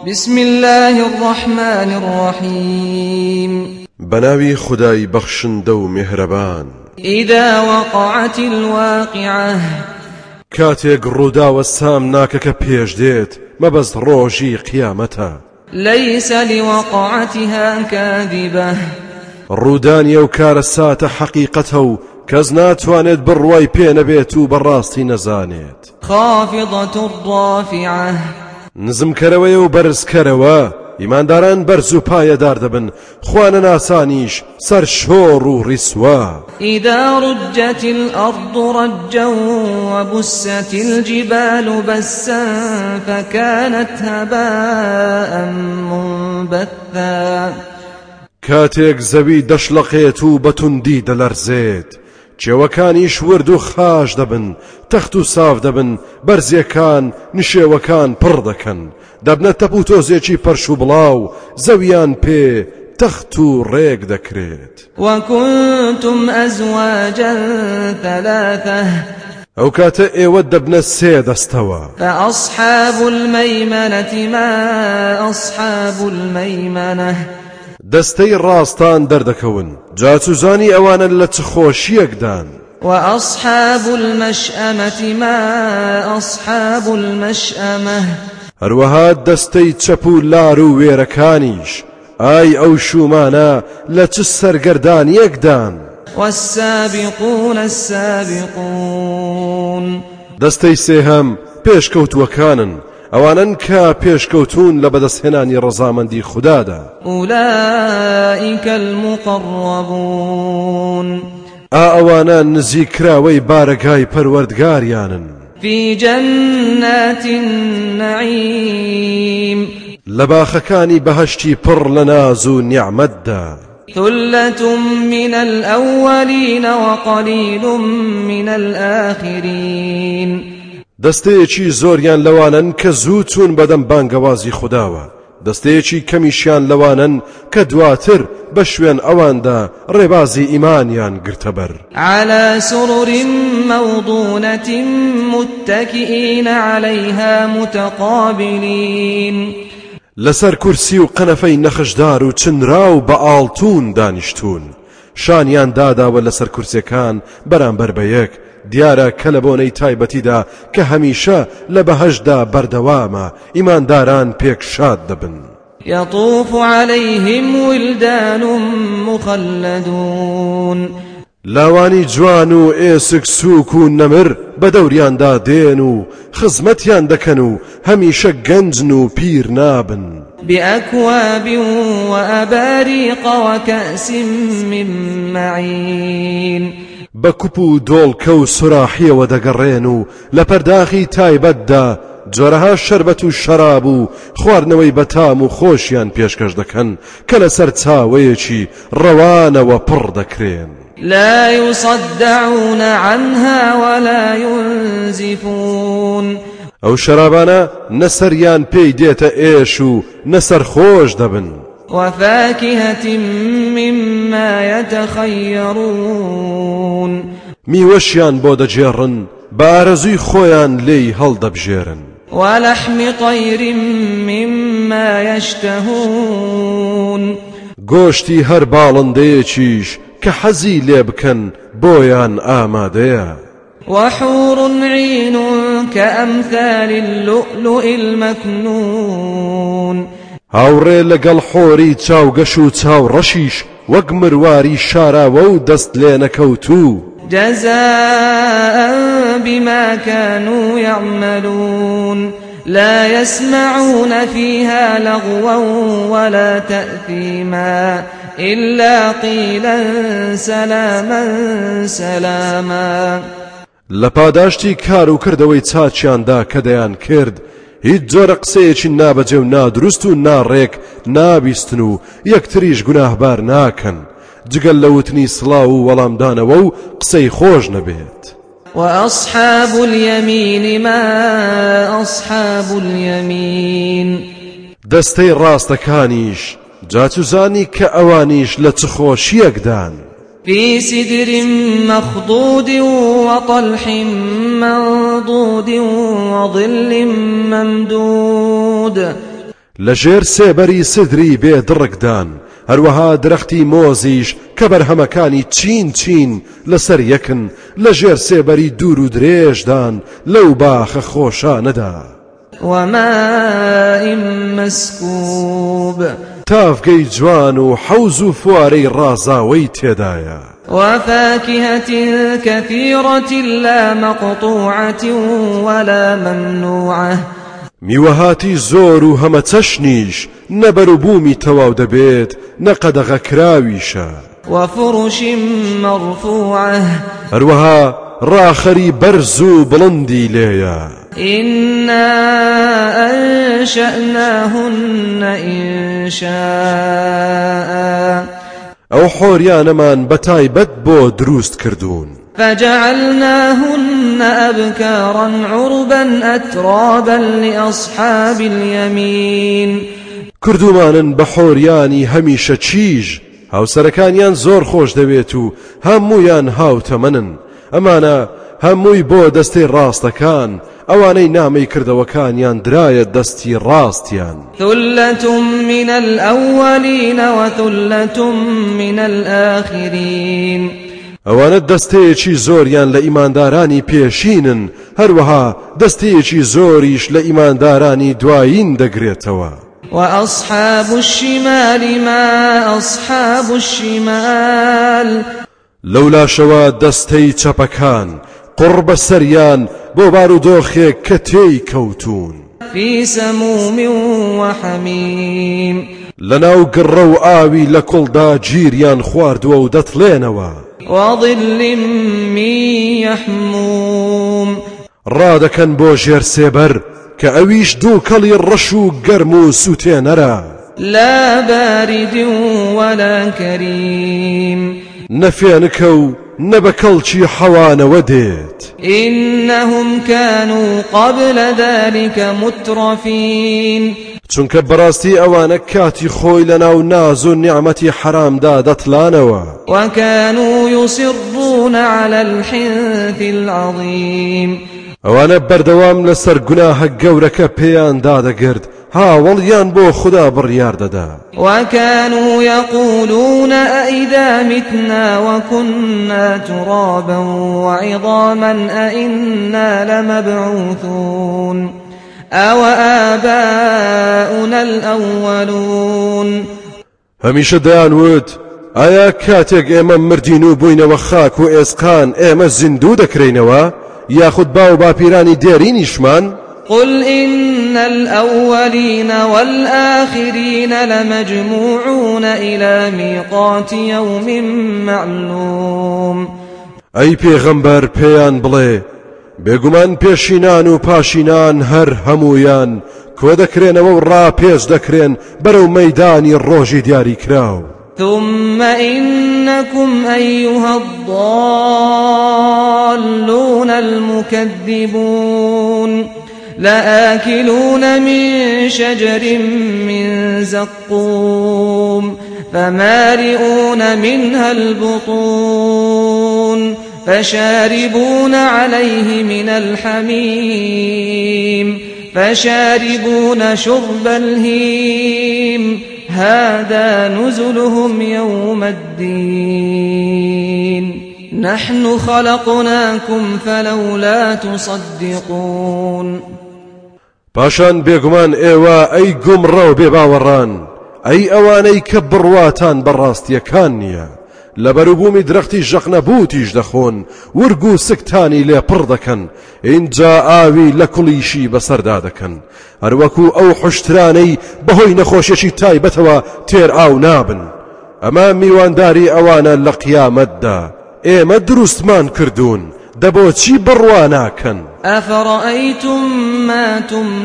بسم الله الرحمن الرحيم بناوي خداي بخشندو مهربان إذا وقعت الواقعة كاتێک ڕوودا وە سامناکەکە پێش دێت مەبەست ڕۆژی قیامەتە ليس لوقعتها كاذبة ڕوودانی ئەو کارە ساتە حەقیقەتە و کەس ناتوانێت بڕوای پێ نەبێت و بەڕاستی نەزانێت خافضة رافعة نزمکەرەوەیە و بەرزکەرەوە ئیمانداران بەرز و پایەدار دەبن خوانە ناسانیش سەرشۆڕ و ڕیسوا إذا رجت الأرض رجا وبست الجبال بسا فكانت هباء منبثا کاتێک زەوی دەشلەقێت و بەتوندی دەلەرزێت جێوەکانیش ورد و خاش دەبن تەخت و ساف دەبن بەرزیەکان نشێوەکان پڕ دەکەن دەبنە تەپ و تۆزێکی پەرش و بڵاو زەویان پێ تەخت و ڕێک دەکرێت وكنتم أزواجا ثلاثة ئەو کاتە ئێوە دەبنە سێ دەستەوە فأصحاب الميمنة ما أصحاب الميمنة دەستەی ڕاستان دەردەکەون جاچوزانی ئەوانە لە چ خۆشیەکدان وأصحاب المشأمة ما أصحاب المشأمة هەروەها دەستەی چەپ و لار و وێرەکانیش ئای ئەو شومانە لە چ سەرگەردانیەکدان والسابقون السابقون دەستەی سێهەم پێشکەوتووەکانن ئەوانن کە پێشکەوتون لە بەدەستهێنانی ڕەزامەندی خوددادا أولئك المقربون ئەوانە نزیکراوەی بارەگای پەروەردگاریانن في جنات النعيم لباخەکانی بەهەشتی پڕ لە ناز و نیعمەتدا ثلة من الأولين وقليل من الآخرين دەستەیەکی زۆریان لەوانن کە زوو چوون بەدەم بانگەوازی خودداوە دەستەیەکی کەمیشیان لەوانن کە دواتر بە شوێن ئەواندا ڕێبازی ئیمانیان گرتەبەر على سرر موضونة متكئين عليها متقابلين لەسەر کورسی و قەنەفەی نەخشدار و چنرا و بە ئاڵتون دانیشتون شانیان داداوە لەسەر کورسەکان بەرامبەر بە یەک دیارە کە لە بۆنەی تایبەتیدا کە هەمیشە لە بەهەشدا بەردەوامە ئیمانداران پێک شاد دەبن يطوف عليهم ولدان مخلدون لاوانی جوان و ئێسک سووک و نەمر بە دەوریاندا دێن و خزمەتیان دەکەن و هەمیشە گەنجن و پیر نابن بأكواب وأباريق وكأس من معين بەکوپ و دۆڵکە و سوراحیەوە دەگەڕێن و لە پەرداخی تایبەتدا جۆرەها شەربەت و شەراب و خواردنەوەی بەتام و خۆشیان پێشکەش دەکەن کە لەسەر چاوەیەکی ڕەوانەوە پڕ دەکرێن لا يصدعون عنها ولا ينزفون ئەو شەرابانە نەسەریان پێی دێتە ئێش و نەسەر خۆش دەبن وفاكهة مما يتخيرون میوەشیان بۆ دەجێڕن بە ئارەزووی خۆیان لێی هەڵدەبژێرن ولحم طير مما يشتهون گۆشتی هەر باڵندەیەکیش کە حەزی لێ بکەن بۆیان ئامادەیە وحور عين كأمثال اللؤلؤ المكنون هاوڕێ لەگەڵ خۆری چاوگەش و چاوڕەشیش وەک مرواری شاراوە و دەست لێ نەکەوتوو جزاء بما كانوا يعملون لا يسمعون فيها لغوا ولا تأثيما إلا قيلا سلاما سلاما لپاداشتی کار و کردەوەی چاچیاندا کە دەیان کرد هیچ جۆرە قسەیەکی نابەجێ و نادروست و ناڕێک نابیستن و یەکتریش گوناهبار ناکەن جگەل لە وتنی سڵاو و وەڵامدانەوە و قسەی خۆش نەبێت وأصحاب اليمين ما أصحاب اليمين دەستەی ڕاستەکانیش جاچوزانی کە ئەوانیش لە چ خۆشیەکدان في سدر مخضود وطلح منضود وظل ممدود لەژێر سێبەری سدری بێدڕکدان هەروەها درەختی مۆزیش کە بەرهەمەکانی چین چین لەسەر یەکن لەژێر سێبەری دوور و درێژدان لەو باخە خۆشانەدا وماء مسكوب تافگەی جوان و حەوز و فوارەی ڕازاوەی تێدایە وفاكهة كثيرة لا مقطوعة ولا ممنوعة میوەهاتی زۆر و هەمە چەشنیش نەبەر و بوومی تەواو دەبێت نەقەدەغە کراویشە وفرش مرفوعة هەروەها ڕاخەری بەرز و بڵندی لێیە إنا أنشأناهن إنشاء ئەو حۆریانەمان بەتایبەت بۆ دروست کردوون فجعلناهن أبكارا عربا أترابا لأصحاب اليمين کردومانن بە حۆریانی هەمیشە چیژ هاوسەرەکانیان زۆر خۆش دەوێت و هەموویان هاوتەمەنن ئەمانە هەمووی بۆ دەستەی ڕاستەکان ئەوانەی نامەی کردەوەکانیان درایە دەستی ڕاستیان ثلة من الأولين وثلة من الآخرين ئەوانە دەستەیەکی زۆریان لە ئیماندارانی پێشینن هەروەها دەستەیەکی زۆریش لە ئیماندارانی دوایین دەگرێتەوە وأصحاب الشمال ما أصحاب الشمال لەولاشەوە دەستەی چەپەکان قڕ بە سەریان بۆ بارودۆخێک کە تێی کەوتون في سموم وحميم لەناو گڕە و ئاوی لە کوڵدا گیریان خواردووە و دەتڵێنەوە وظل من يحموم ڕادەکەن بۆ ژێر سێبەر کە ئەویش دوو کەڵی ڕەش و گەرم و سوتێنەرە لا بارد ولا كريم نەفێنکە و نەبەکەڵکی حەوانەوە دێت إنهم كانوا قبل ذلك مترفين چونکە بەڕاستی ئەوانە کاتی خۆی لەناو ناز و نیعمەتی حرامدا دەتڵانەوە وكانوا يصرون على الحنث العظيم ئەوانە بەردەوام لەسەر گوناهە گەورەکە پێیان دادەگرت هاوڵیان بۆ خوددا بڕیار دەدا وكانوا يقولون أئذا متنا وكنا ترابا وعظاما أئنا لمبعوثون أو آباؤنا الأولون هەمیشە دەیانوت ئایا کاتێک ئێمە مردین و بووینەوە خاک و ئێسقان ئێمە زیندوو دەکرێنەوە یاخود باو باپیرانی دێرینیشمان قل إن الأولين والآخرين لمجموعون إلى ميقات يوم معلوم ئەی پێغەمبەر پێیان بڵێ بێگومان پێشینان و پاشینان هەر هەموویان کۆ دەکرێنەوە و ڕاپێش دەکرێن بەرەو مەیدانی ڕۆژی دیاری کراو ثم إنكم أيها الضالون المكذبون لآكلون من شجر من زقوم فمالئون منها البطون فشاربون عليه من الحميم فشاربون شرب الهيم هذا نزلهم يوم الدين نحن خلقناكم فلولا تصدقون پاشان بێگومان ئێوە ئەی گومڕە و بێباوەڕان ئەی ئەوانەی کە بڕواتان بەڕاستیەکان نییە لە بەروبوومی درەختی ژەقنەبوتیش دەخۆن ورگ و سکتانی لێ پڕ دەکەن اینجا ئاوی لە کوڵیشی بەسەردا دەکەن هەروەکو ئەو حوشترانەی بەهۆی نەخۆشیێکی تایبەتەوە تێر ئاو نابن ئەمە میوانداری ئەوانە لە قیامەتدا ئێمە دروستمان کردوون دەبۆچی بڕواناکەن ئەفەڕەئەیتم ما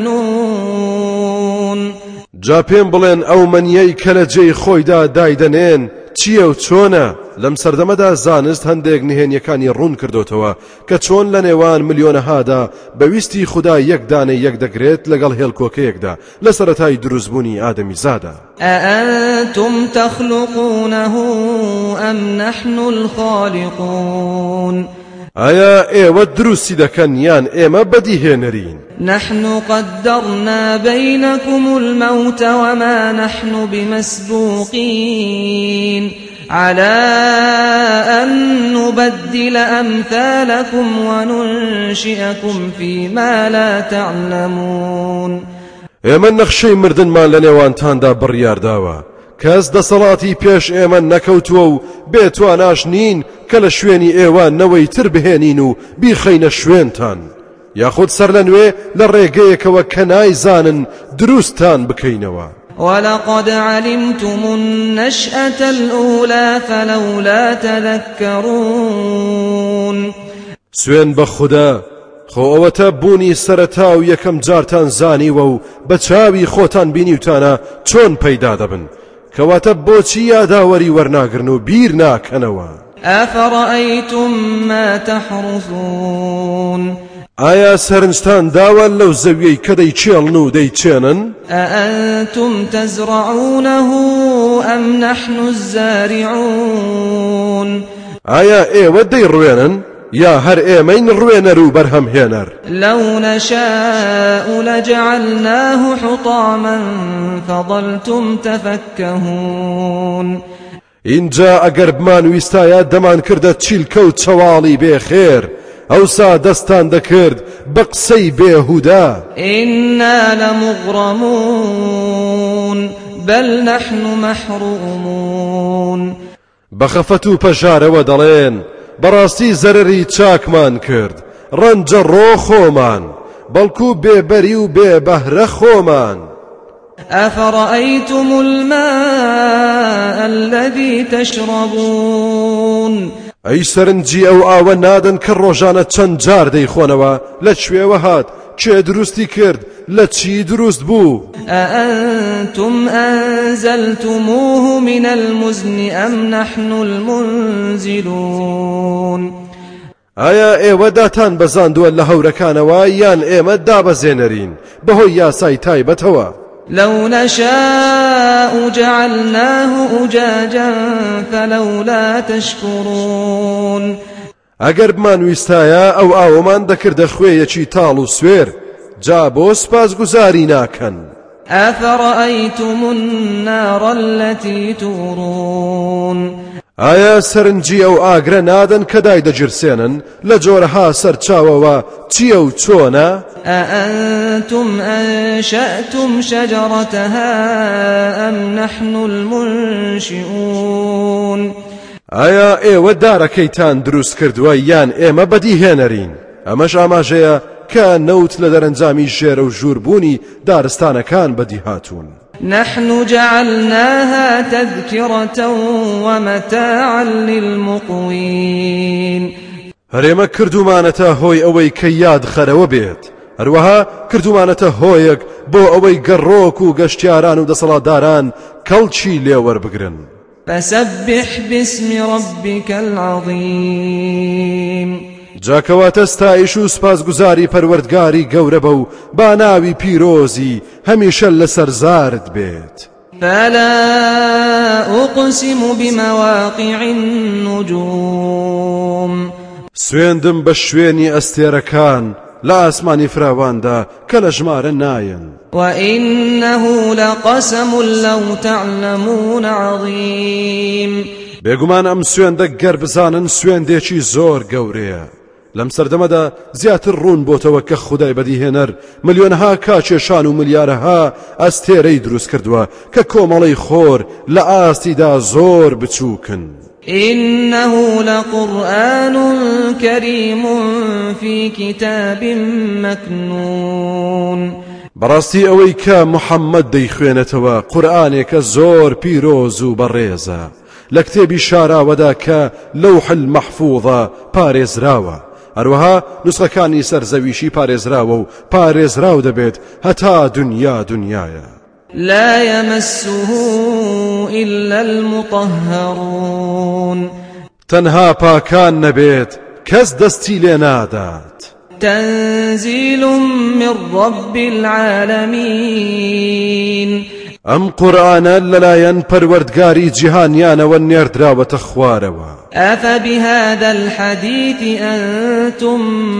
تمنون جا پێم بڵێن ئەو مەنیەی کە لە جێی خۆیدا دایدەنێن چییە و چۆنە لەم سەردەمەدا زانست هەندێک نهێنیەکانی ڕوون کردوتەوە کە چۆن لە نێوان ملیۆنەهادا بەویستی خوددا یەک دانەی یەک دەگرێت لەگەڵ هێڵکۆکەیەکدا لە سەرەتای دروستبوونی ئادەمیزادا ئەئەنتم تەخلوقونەه ئەم نەحن الخالیقون ئایا ئێوە دروستی دەکەن یان ئێمە بەدیهێنەرین؟ نحن قدرنا بينكم الموت وما نحن بمسبوقين على أن نبدل أمثالكم وننشئكم فيما لا تعلمون. ئێمە نەخشەی مردنمان لە نێوانتاندا بڕیارداوە، کەس دەسەڵاتی پێش ئێمە نەکەوتووە و بێتواناش نین کە لە شوێنی ئێوە نەوەی تر بهێنین و بیخەینە شوێنتان، یاخود سەر لە نوێ لە ڕێگەیەکەوە کە نایزانن دروستان بکەینەوە. ولقد علمتم النشأة الأولى فلولا تذكرون. سوێن بە خوددا، خۆ ئەوەتە بوونی سەرەتا و یەکەم جارتان زانیوە و بە چاوی خۆتان بینیوتانە چۆن پەیدا دەبن، کەواتە بۆچی یاداوەری وەرناگرن و بیر ناکەنەوە؟ أفرأيتم ما تحرثون. ئایا سەرنجتان داوە لەو زەویەی کە دەیچێڵن و دەیچێنن؟ أأنتم تزرعونه أم نحن الزارعون. ئایا ئێوە دەیڕوێنن یا هەر ئێمەین ڕوێنەر و بەرهەمهێنەر؟ لو نشاء لجعلناه حطاما فظلتم تفكهون. اینجا ئەگەر بمان ویستایە دەمان کردە چیلکە و چەواڵی بێخێر، ئەوسا دەستان دەکرد بە قسەی بێهودا. إنا لمغرمون بل نحن محرومون. بەخەفەت و پەژارەوە دەڵێن بەڕاستی زەرری چاکمان کرد، ڕەنجە ڕۆ خۆمان، بەڵکو بێبەری و بێبەهرە خۆمان. أفرأيتم الماء الذي تشربون. ئەی سەرنجی ئەو ئاوە نادەن کە ڕۆژانە چەند جار دەیخۆنەوە، لە کوێوە هات، کێ دروستی کرد، لە چی دروست بوو؟ أأنتم أنزلتموه من المزن أم نحن المنزلون. ئایا ئێوە داتان بەزاندووە لە هەورەکانەوە یان ئێمە دابەزێنەرین بەهۆی یاسای تایبەتەوە؟ لو نشاء جعلناه أجاجا فلولا تشكرون. ئەگەر بمان ویستایە ئەو ئاوەمان دەکردە خوێیەکی تاڵ و سوێر، جا بۆ سپاسگوزاری ناکەن؟ أفرأيتم النار التي تورون. ئایا سەرنجی ئەو ئاگرە نادەن کە دای دەجرسێنن لە جۆرەها سەرچاوەوە چییە و چۆنە؟ أأنتم أنشأتم شجرتها أم نحن المنشئون. ئایا ئێوە دارەکەیتان دروست کردووە یان ئێمە بەدیهێنەرین؟ ئەمەش ئاماژەیە کە نەوت لە دەرەنجامی ژێرە و ژووربوونی دارستانەکان بەدیهاتوون. نحن جعلناها تذكرة ومتاعا للمقوين. هەرێمە کردومانەتە هۆی ئەوەی کە یاد خەرەوە بێت، هەروەها کردومانەتە هۆیەک بۆ ئەوەی گەڕۆک و گەشتیاران و دەسەڵاتداران کەڵکی لێوەربگرن. فسبح باسم ربك العظيم. جاکەواتە ستایش و سپاسگوزاری پەروەردگاری گەورە بە و با ناوی پیرۆزی هەمیشە لەسەر زارت بێت. فلا أقسم بمواقع النجوم. سوێندم بە شوێنی ئەستێرەکان لە ئاسمانی فراواندا کە لە ژمارە نایەن. وإنه لقسم لو تعلمون عظيم. بێگومان ئەم سوێندە گەر بزانن سوێندێکی زۆر گەورەیە. لەم سەردەمەدا زیاتر ڕوون بۆتەوە کە خودای بەدیهێنەر ملیۆنها کاکێشان و ملیارەها ئەستێرەی دروست کردووە کە کۆمەڵەی خۆر لە ئاستیدا زۆر بچووکن. إنه لقرآن كريم في كتاب مكنون. بەڕاستی ئەوەی کە محەممەد دەیخوێنێتەوە قورئانێکە زۆر پیرۆز و بەڕێزە، لە کتێبی شاراوەدا کە لەوح المەحفوظە پارێزراوە، هەروەها نوسخەکانی سەرزەویشی پارێزراوە و پارێزراو دەبێت هەتا دنیا دنیایە. لا يمسه إلا المطهرون. تەنها پاکان نەبێت کەس دەستی لێ نادات. تنزيل من رب العالمين. ئەم قورئانە لەلایەن پەروەردگاری جیهانیانەوە نێردراوەتە خوارەوە. أفبهذا الحديث أنتم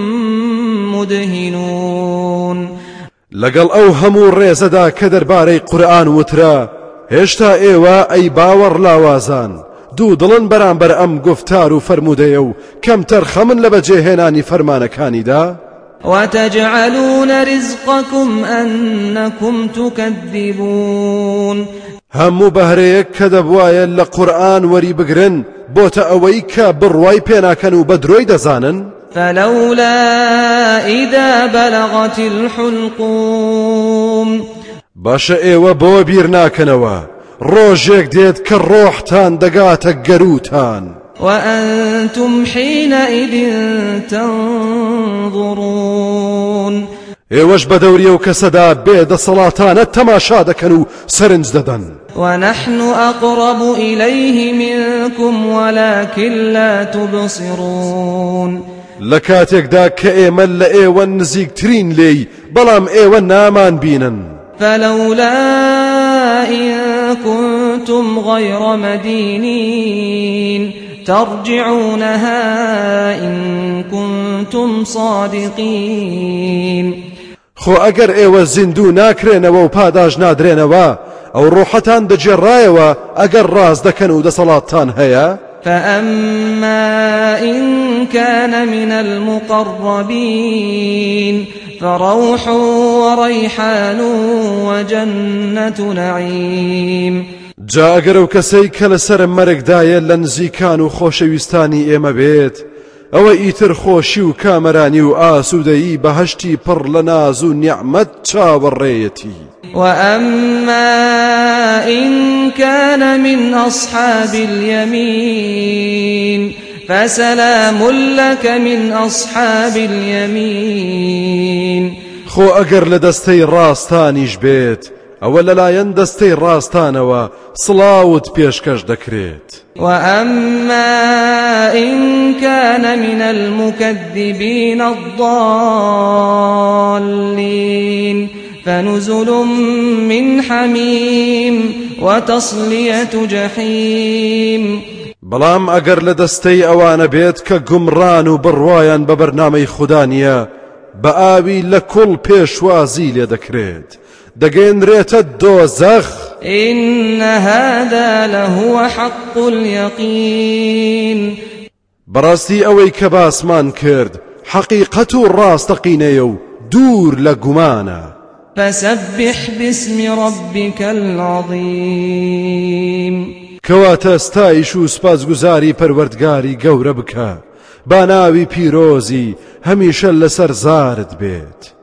مدهنون لەگەڵ ئەو هەموو ڕێزەدا کە دەربارەی قورئان وترا هێشتا ئێوە ئەی باوەڕ لاوازان دوو دڵن بەرامبەر ئەم گفتار و فەرموودەیە و کەمتەر خەمن لە بەجێهێنانی فەرمانەکانیدا. وتجعلون رزقكم أنكم تكذبون هەموو بەهرەیەک کە دەبوایە لە قورئان وەری بگرن بۆتە ئەوەی کە بڕوای پێناکەن و بە درۆی دەزانن. فلولا إذا بلغت الحلقوم باشە ئێوە بۆ بیر ناکەنەوە ڕۆژێک دێت کە ڕۆحتان دەگاتە گەروتان. وأنتم حينئذ تنظرون ئێوەش بە دەوریە و کەسەدا بێدەسەڵاتانە تەماشا دەکەن و سەرنج دەدەن. ونحن أقرب إليه منكم ولكن لا تبصرون لە کاتێکدا کە ئێمە لە ئێوە نزیکترین لێی بەڵام ئێوە نامان بینن. فلولا إن كنتم غير مدينين ترجعونها إن كنتم صادقين. خۆ ئەگەر ئێوە زیندوو ناکرێنەوە و پاداش نادرێنەوە ئەو ڕۆحەتان دەجێڕایەوە ئەگەر ڕاست دەکەن و دەسەڵاتتان هەیە. فأما إن كان من المقربين فروح وريحان وجنة نعيم. جا ئەگەر ئەو کەسەی کە لەسەر مەرگدایە لە نزیکان و خۆشەویستانی ئێمە بێت ئەوە ئیتر خۆشی و کامەرانی و ئاسوودەیی بەهەشتی پڕ لە ناز و نیعمەت چاوەڕێیەتی. وأما إن كان من أصحاب اليمين فسلام لك من أصحاب اليمين. خۆ ئەگەر لە دەستەی ڕاستانیش بێت ئەوە لەلایەن دەستەی ڕاستانەوە سڵاوت پێشکەش دەکرێت. وأما إن كان من المكذبين الضالين فنزل من حميم وتصلية جحيم. بەڵام ئەگەر لە دەستەی ئەوانە بێت کە گومڕان و بڕوایان بە بەرنامەی خوددانیە بە ئاوی لە کوڵ پێشوازی لێ دەکرێت دەگەێنرێتە دۆزەخ. إن هذا لهو حق اليقين. بەڕاستی ئەوەی کە باسمان کرد حەقیقەت و ڕاستەقینەیە و دوور لە گومانە. فسبح باسم ربك العظيم. کەواتە ستایش و سپاسگوزاری پەروەردگاری گەورە بکە با ناوی پیرۆزی هەمیشە لەسەر زارت بێت.